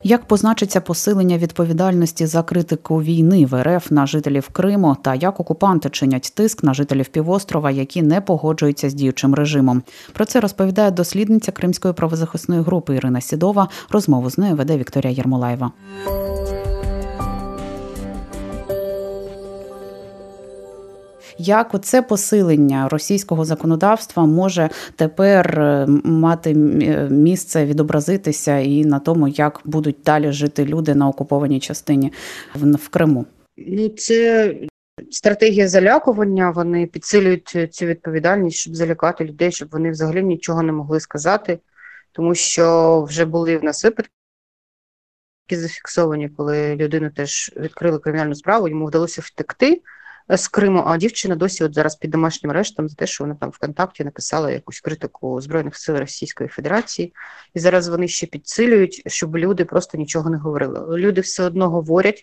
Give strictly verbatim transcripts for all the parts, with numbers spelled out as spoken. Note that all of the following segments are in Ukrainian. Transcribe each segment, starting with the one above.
Як позначиться посилення відповідальності за критику війни в РФ на жителів Криму та як окупанти чинять тиск на жителів півострова, які не погоджуються з діючим режимом? Про це розповідає дослідниця Кримської правозахисної групи Ірина Сідова. Розмову з нею веде Вікторія Єрмолаєва. Як оце посилення російського законодавства може тепер мати місце, відобразитися і на тому, як будуть далі жити люди на окупованій частині в Криму? Ну, це стратегія залякування, вони підсилюють цю відповідальність, щоб залякати людей, щоб вони взагалі нічого не могли сказати, тому що вже були в нас випадки зафіксовані, коли людину теж відкрили кримінальну справу, йому вдалося втекти з Криму, а дівчина досі от зараз під домашнім арештом за те, що вона там ВКонтакті написала якусь критику Збройних сил Російської Федерації. І зараз вони ще підсилюють, щоб люди просто нічого не говорили. Люди все одно говорять,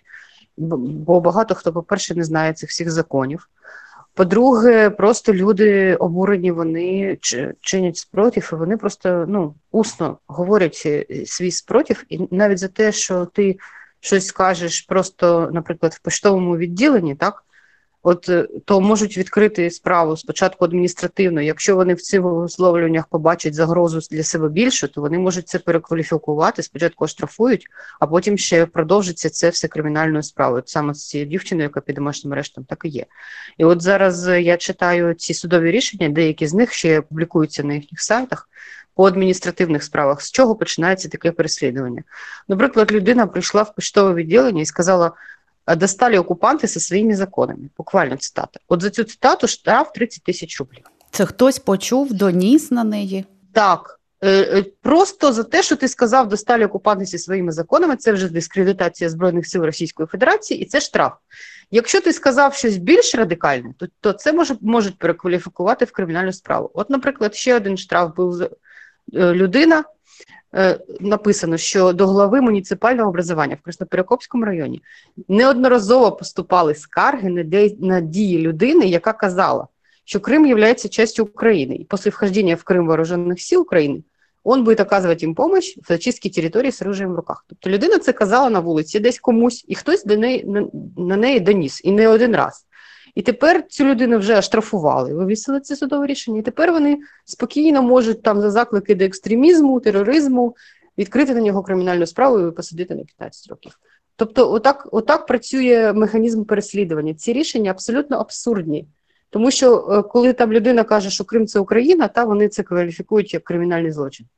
бо багато хто, по-перше, не знає цих всіх законів. По-друге, просто люди обурені, вони чинять спротив, і вони просто ну, усно говорять свій спротив. І навіть за те, що ти щось скажеш просто, наприклад, в поштовому відділенні, так, От, то можуть відкрити справу спочатку адміністративно. Якщо вони в цих висловлюваннях побачать загрозу для себе більше, то вони можуть це перекваліфікувати, спочатку оштрафують, а потім ще продовжиться це все кримінальною справою. От саме з цією дівчиною, яка під домашнім арештом, так і є. І от зараз я читаю ці судові рішення, деякі з них ще публікуються на їхніх сайтах, по адміністративних справах. З чого починається таке переслідування? Наприклад, людина прийшла в поштове відділення і сказала: «Достали окупанти зі своїми законами». Буквально цитата. От за цю цитату штраф тридцять тисяч рублів. Це хтось почув, доніс на неї? Так. Просто за те, що ти сказав «достали окупанти зі своїми законами», це вже дискредитація Збройних сил Російської Федерації, і це штраф. Якщо ти сказав щось більш радикальне, то, то це може, можуть перекваліфікувати в кримінальну справу. От, наприклад, ще один штраф був людина, написано, що до глави муніципального образування в Красноперекопському районі неодноразово поступали скарги на, де, на дії людини, яка казала, що Крим є частью України. І після вхождения в Крим вооружених сил України він буде оказувати їм допомогу в зачистці території з оружием в руках. Тобто людина це казала на вулиці десь комусь, і хтось до неї, на, на неї доніс, і не один раз. І тепер цю людину вже оштрафували, вивісили це судове рішення, і тепер вони спокійно можуть там за заклики до екстремізму, тероризму відкрити на нього кримінальну справу і посадити на п'ятнадцять років. Тобто отак, отак працює механізм переслідування. Ці рішення абсолютно абсурдні. Тому що коли там людина каже, що Крим – це Україна, та вони це кваліфікують як кримінальний злочин.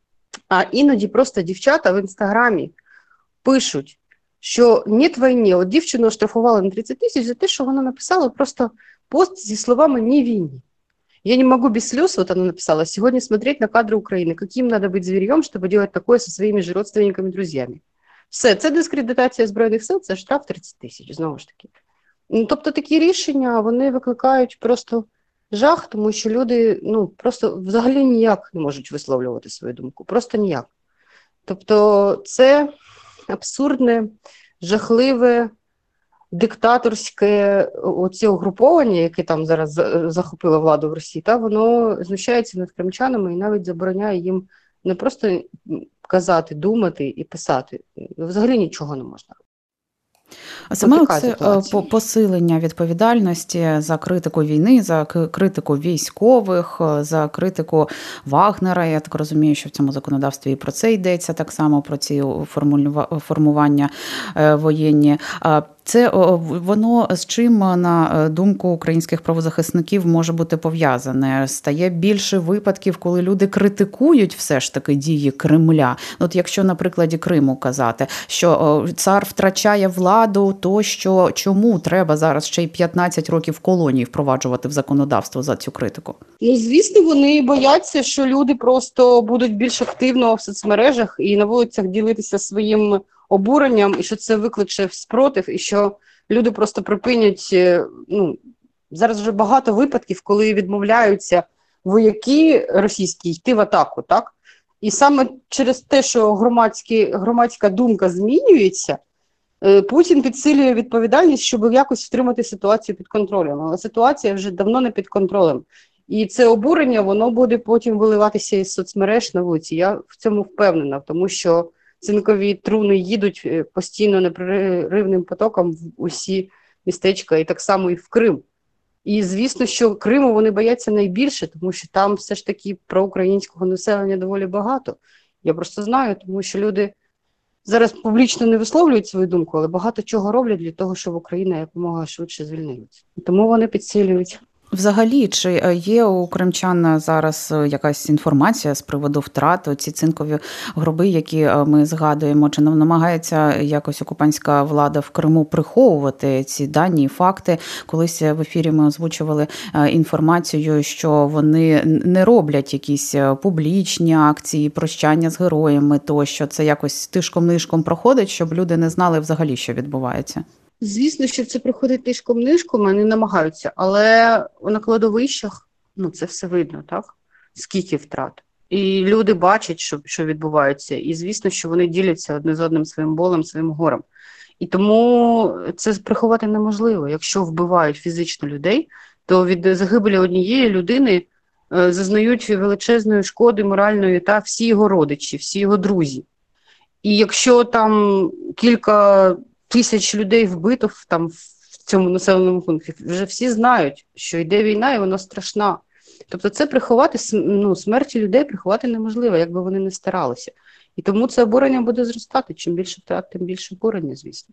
А іноді просто дівчата в Інстаграмі пишуть, що «нет війни». От дівчину оштрафували на тридцять тисяч за те, що вона написала просто пост зі словами «не війні». «Я не могу без слез», вот она написала, «сегодня смотреть на кадры Украины. Каким надо быть зверьем, чтобы делать такое со своими же родственниками, друзьями». Все, це дискредитація Збройних сил, це штраф тридцять тисяч, знову ж таки. Ну, тобто такі рішення, вони викликають просто жах, тому що люди, ну, просто взагалі ніяк не можуть висловлювати свою думку, просто ніяк. Тобто це абсурдне, жахливе, диктаторське оце угруповання, яке там зараз захопило владу в Росії, та воно знущається над кримчанами і навіть забороняє їм не просто казати, думати і писати. Взагалі нічого не можна робити. А саме це посилення відповідальності за критику війни, за критику військових, за критику Вагнера. Я так розумію, що в цьому законодавстві і про це йдеться, так само про ці формування воєнні. Це воно з чим, на думку українських правозахисників, може бути пов'язане? Стає більше випадків, коли люди критикують все ж таки дії Кремля. От якщо на прикладі Криму казати, що цар втрачає владу, то що чому треба зараз ще й п'ятнадцять років колонії впроваджувати в законодавство за цю критику? Ну, звісно, вони бояться, що люди просто будуть більш активно в соцмережах і на вулицях ділитися своїм обуренням, і що це викличе спротив, і що люди просто припинять, ну, зараз вже багато випадків, коли відмовляються вояки російські йти в атаку, так? І саме через те, що громадські, громадська думка змінюється, Путін підсилює відповідальність, щоб якось втримати ситуацію під контролем. Але ситуація вже давно не під контролем. І це обурення, воно буде потім виливатися із соцмереж на вулиці. Я в цьому впевнена, тому що цинкові труни їдуть постійно непреривним потоком в усі містечка, і так само і в Крим. І, звісно, що Криму вони бояться найбільше, тому що там все ж таки проукраїнського населення доволі багато. Я просто знаю, тому що люди зараз публічно не висловлюють свою думку, але багато чого роблять для того, щоб Україна якомога швидше звільнилася. Тому вони підсилюють. Взагалі, чи є у кримчан зараз якась інформація з приводу втрат, ці цинкові гроби, які ми згадуємо, чи намагається якось окупантська влада в Криму приховувати ці дані і факти? Колись в ефірі ми озвучували інформацію, що вони не роблять якісь публічні акції, прощання з героями, тощо це якось тишком-нишком проходить, щоб люди не знали взагалі, що відбувається? Звісно, що це проходить тишком-нишком, вони намагаються, але на кладовищах, ну, це все видно, так? Скільки втрат. І люди бачать, що, що відбувається, і звісно, що вони діляться одне з одним своїм болем, своїм горем. І тому це приховати неможливо. Якщо вбивають фізично людей, то від загибелі однієї людини е, зазнають величезної шкоди моральної та всі його родичі, всі його друзі. І якщо там кілька тисяч людей вбито там в цьому населеному пункті, вже всі знають, що йде війна і вона страшна. Тобто це приховати, ну, смерті людей приховати неможливо, як би вони не старалися. І тому це обурення буде зростати. Чим більше втрат, тим більше обурення, звісно.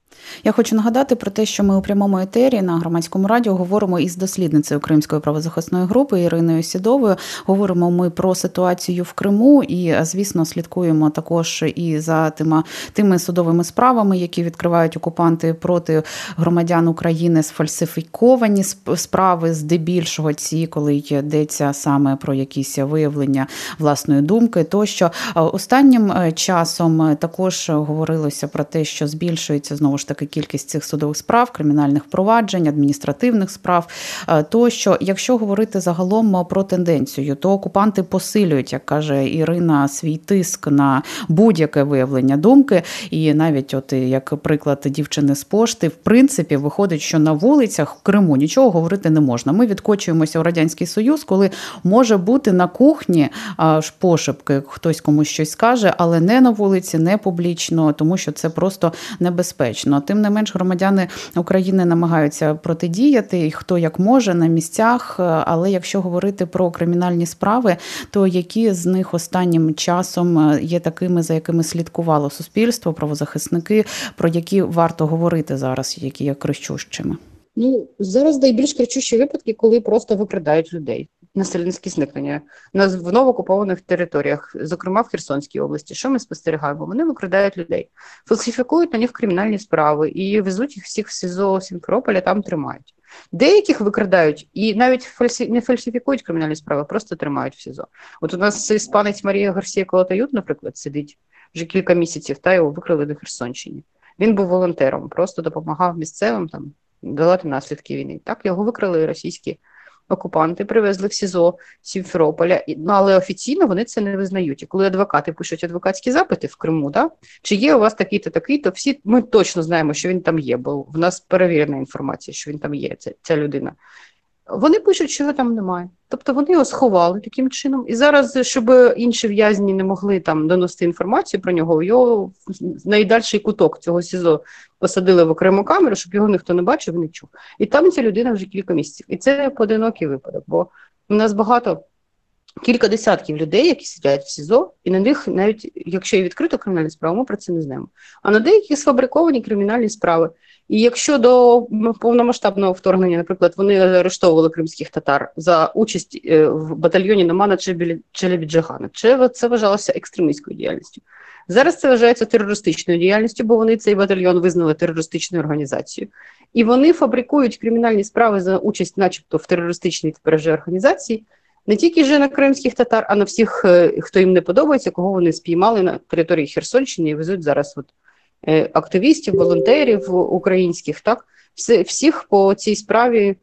Я хочу нагадати про те, що ми у прямому етері на Громадському радіо говоримо із дослідницею Кримської правозахисної групи Іриною Сідовою. Говоримо ми про ситуацію в Криму і, звісно, слідкуємо також і за тими, тими судовими справами, які відкривають окупанти проти громадян України, сфальсифіковані справи, здебільшого ці, коли йдеться саме про якісь виявлення власної думки. Тощо останнім часом також говорилося про те, що збільшується знову ж таки кількість цих судових справ, кримінальних проваджень, адміністративних справ, то що, якщо говорити загалом про тенденцію, то окупанти посилюють, як каже Ірина, свій тиск на будь-яке виявлення думки, і навіть от як приклад дівчини з пошти, в принципі, виходить, що на вулицях в Криму нічого говорити не можна. Ми відкочуємося у Радянський Союз, коли може бути на кухні аж пошепки, хтось комусь щось скаже, але не на вулиці, не публічно, тому що це просто небезпечно. Тим не менш, громадяни України намагаються протидіяти, хто як може, на місцях. Але якщо говорити про кримінальні справи, то які з них останнім часом є такими, за якими слідкувало суспільство, правозахисники, про які варто говорити зараз, які є кричущими? Ну, зараз найбільш кричущі випадки, коли просто викрадають людей. Насильницькі зникнення в новоокупованих територіях, зокрема в Херсонській області. Що ми спостерігаємо? Вони викрадають людей, фальсифікують на них кримінальні справи і везуть їх всіх в СІЗО Сімферополя, там тримають. Деяких викрадають і навіть фальсі... не фальсифікують кримінальні справи, просто тримають в СІЗО. От у нас іспанець Марія Гарсія Колотают, наприклад, сидить вже кілька місяців, та його викрали на Херсонщині. Він був волонтером, просто допомагав місцевим там долати наслідки війни. Так, його викрали російські окупанти, привезли в СІЗО Сімферополя, ну, але офіційно вони це не визнають. І коли адвокати пишуть адвокатські запити в Криму, да, чи є у вас такий-то, такий-то, всі ми точно знаємо, що він там є, бо в нас перевірена інформація, що він там є, ця, ця людина. Вони пишуть, що його там немає. Тобто вони його сховали таким чином. І зараз, щоб інші в'язні не могли там донести інформацію про нього, його в найдальший куток цього СІЗО посадили в окрему камеру, щоб його ніхто не бачив і не чув. І там ця людина вже кілька місяців. І це поодинокий випадок, бо у нас багато, кілька десятків людей, які сидять в СІЗО, і на них навіть, якщо є відкрито кримінальні справи, ми про це не знаємо. А на деяких сфабриковані кримінальні справи. І якщо до повномасштабного вторгнення, наприклад, вони арештовували кримських татар за участь в батальйоні Намана Челебіджигана, це вважалося екстремістською діяльністю. Зараз це вважається терористичною діяльністю, бо вони цей батальйон визнали терористичною організацією. І вони фабрикують кримінальні справи за участь начебто в терористичній тепер вже організації, не тільки вже на кримських татар, а на всіх, хто їм не подобається, кого вони спіймали на території Херсонщини і везуть зараз от активістів, волонтерів українських, так, всіх по цій справі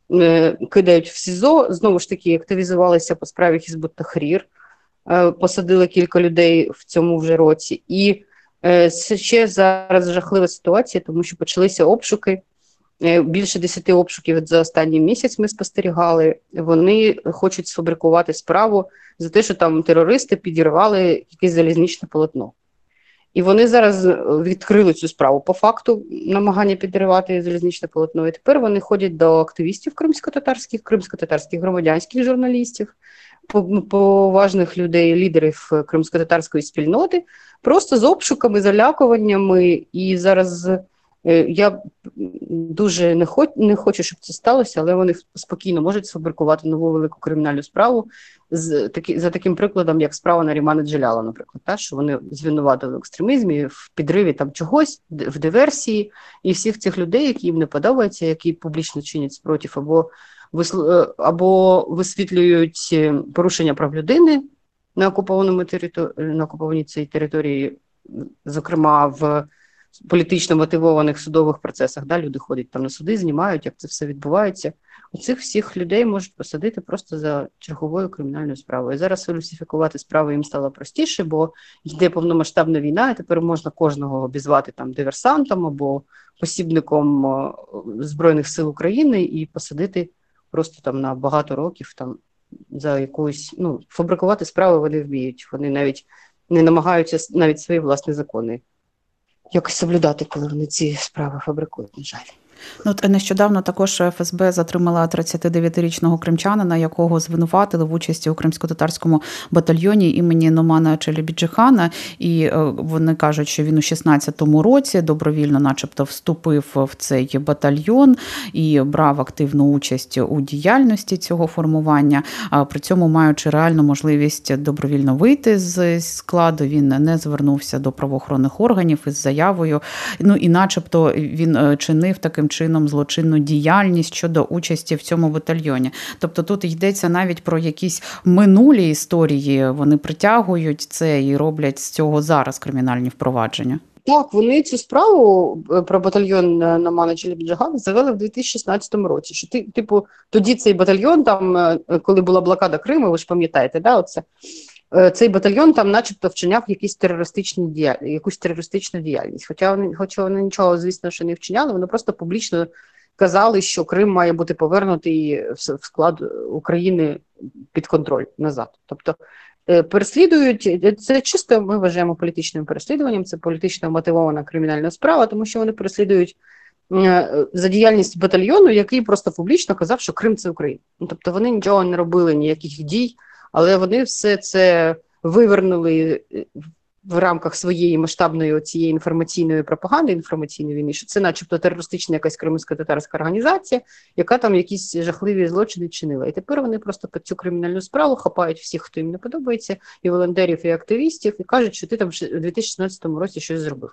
е, кидають в СІЗО, знову ж таки активізувалися по справі Хізбут Тахрір, е, посадили кілька людей в цьому вже році. І е, ще зараз жахлива ситуація, тому що почалися обшуки, е, більше десяти обшуків за останній місяць ми спостерігали, вони хочуть сфабрикувати справу за те, що там терористи підірвали якесь залізничне полотно. І вони зараз відкрили цю справу по факту намагання підривати залізничне полотно. І тепер вони ходять до активістів кримсько-татарських, кримсько-татарських громадянських журналістів, поважних людей, лідерів кримсько-татарської спільноти, просто з обшуками, залякуваннями. І зараз я дуже не хочу, не хочу, щоб це сталося, але вони спокійно можуть сфабрикувати нову велику кримінальну справу з такі, за таким прикладом, як справа Нарімана Джеляла, наприклад, та, що вони звинуватили в екстремізмі, в підриві там чогось, в диверсії, і всіх цих людей, які їм не подобаються, які публічно чинять спротив, або, або висвітлюють порушення прав людини на окупованому території, на окупованій цій території, зокрема в політично мотивованих судових процесах, да, люди ходять там на суди, знімають, як це все відбувається. Оцих всіх людей можуть посадити просто за черговою кримінальною справою. І зараз фальсифікувати справи їм стало простіше, бо йде повномасштабна війна, і тепер можна кожного обізвати там диверсантом або посібником Збройних сил України і посадити просто там на багато років там за якусь, ну, фабрикувати справи вони вміють. Вони навіть не намагаються навіть свої власні закони якось соблюдати, коли вони ці справи фабрикують, на жаль. Ну, от нещодавно також еф ес бе затримала тридцятидев'ятирічного кримчанина, якого звинуватили в участі у кримсько-татарському батальйоні імені Номана Челебіджихана. І вони кажуть, що він у шістнадцятому році добровільно начебто вступив в цей батальйон і брав активну участь у діяльності цього формування. А при цьому, маючи реальну можливість добровільно вийти з складу, він не звернувся до правоохоронних органів із заявою. Ну і начебто він чинив таким чином злочинну діяльність щодо участі в цьому батальйоні. Тобто тут йдеться навіть про якісь минулі історії, вони притягують це і роблять з цього зараз кримінальні впровадження. Так, вони цю справу про батальйон Номана Челебіджихана завели в дві тисячі шістнадцятому році. Що ти, типу, тоді цей батальйон, там, коли була блокада Криму, ви ж пам'ятаєте, да, оце? Цей батальйон там начебто вчиняв якісь терористичні дія... якусь терористичну діяльність. Хоча вони, хоча вони нічого, звісно, що не вчиняли, вони просто публічно казали, що Крим має бути повернутий в склад України під контроль назад. Тобто переслідують, це чисто ми вважаємо політичним переслідуванням, це політично мотивована кримінальна справа, тому що вони переслідують за діяльність батальйону, який просто публічно казав, що Крим – це Україна. Тобто вони нічого не робили, ніяких дій, але вони все це вивернули в рамках своєї масштабної цієї інформаційної пропаганди, інформаційної війни, що це начебто терористична якась кримсько-татарська організація, яка там якісь жахливі злочини чинила. І тепер вони просто під цю кримінальну справу хапають всіх, хто їм не подобається, і волонтерів, і активістів, і кажуть, що ти там у дві тисячі шістнадцятому році щось зробив.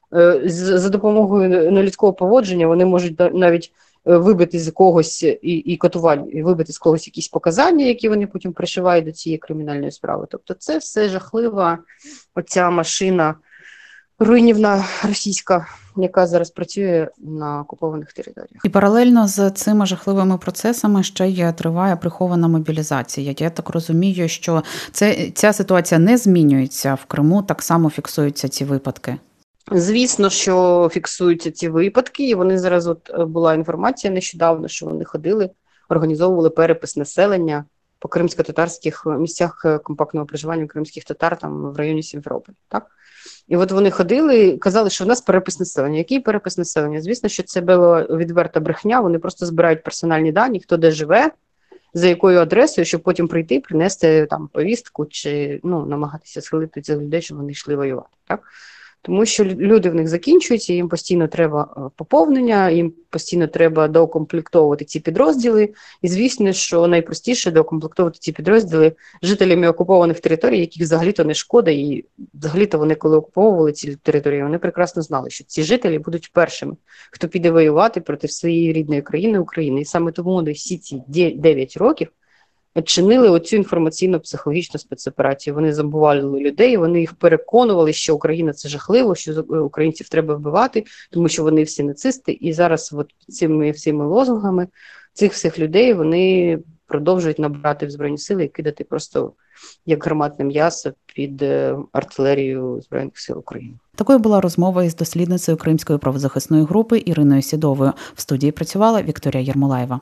За допомогою нелюдського поводження вони можуть навіть вибити з когось і, і катувань, і вибити з когось якісь показання, які вони потім пришивають до цієї кримінальної справи. Тобто це все жахлива оця машина руйнівна російська, яка зараз працює на окупованих територіях. І паралельно з цими жахливими процесами ще й триває прихована мобілізація. Я так розумію, що це, ця ситуація не змінюється в Криму, так само фіксуються ці випадки. Звісно, що фіксуються ці випадки, і вони зараз, от була інформація нещодавно, що вони ходили, організовували перепис населення по кримсько-татарських місцях компактного проживання кримських татар там в районі Сімферополя, так? І от вони ходили, казали, що в нас перепис населення. Який перепис населення? Звісно, що це була відверта брехня, вони просто збирають персональні дані, хто де живе, за якою адресою, щоб потім прийти, принести там повістку чи, ну, намагатися схилити цих людей, щоб вони йшли воювати, так? Тому що люди в них закінчуються, їм постійно треба поповнення, їм постійно треба доукомплектовувати ці підрозділи. І звісно, що найпростіше доукомплектовувати ці підрозділи жителями окупованих територій, яких взагалі-то не шкода. І взагалі-то вони, коли окуповували ці території, вони прекрасно знали, що ці жителі будуть першими, хто піде воювати проти своєї рідної країни України. І саме тому вони всі ці дев'ять років чинили оцю інформаційно-психологічну спецоперацію. Вони забували людей, вони їх переконували, що Україна – це жахливо, що українців треба вбивати, тому що вони всі нацисти. І зараз от цими всіми лозунгами цих всіх людей вони продовжують набирати в Збройні Сили і кидати просто як гарматне м'ясо під артилерію Збройних Сил України. Такою була розмова із дослідницею Кримської правозахисної групи Іриною Сідовою. В студії працювала Вікторія Єрмолаєва.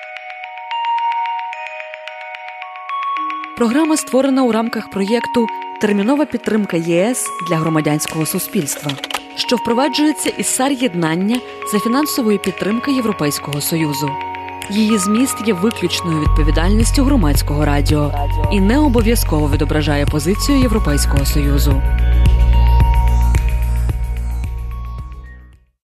Програма створена у рамках проєкту термінова підтримка ЄС для громадянського суспільства, що впроваджується із САР-єднання за фінансової підтримки Європейського Союзу. Її зміст є виключною відповідальністю громадського радіо і не обов'язково відображає позицію Європейського Союзу.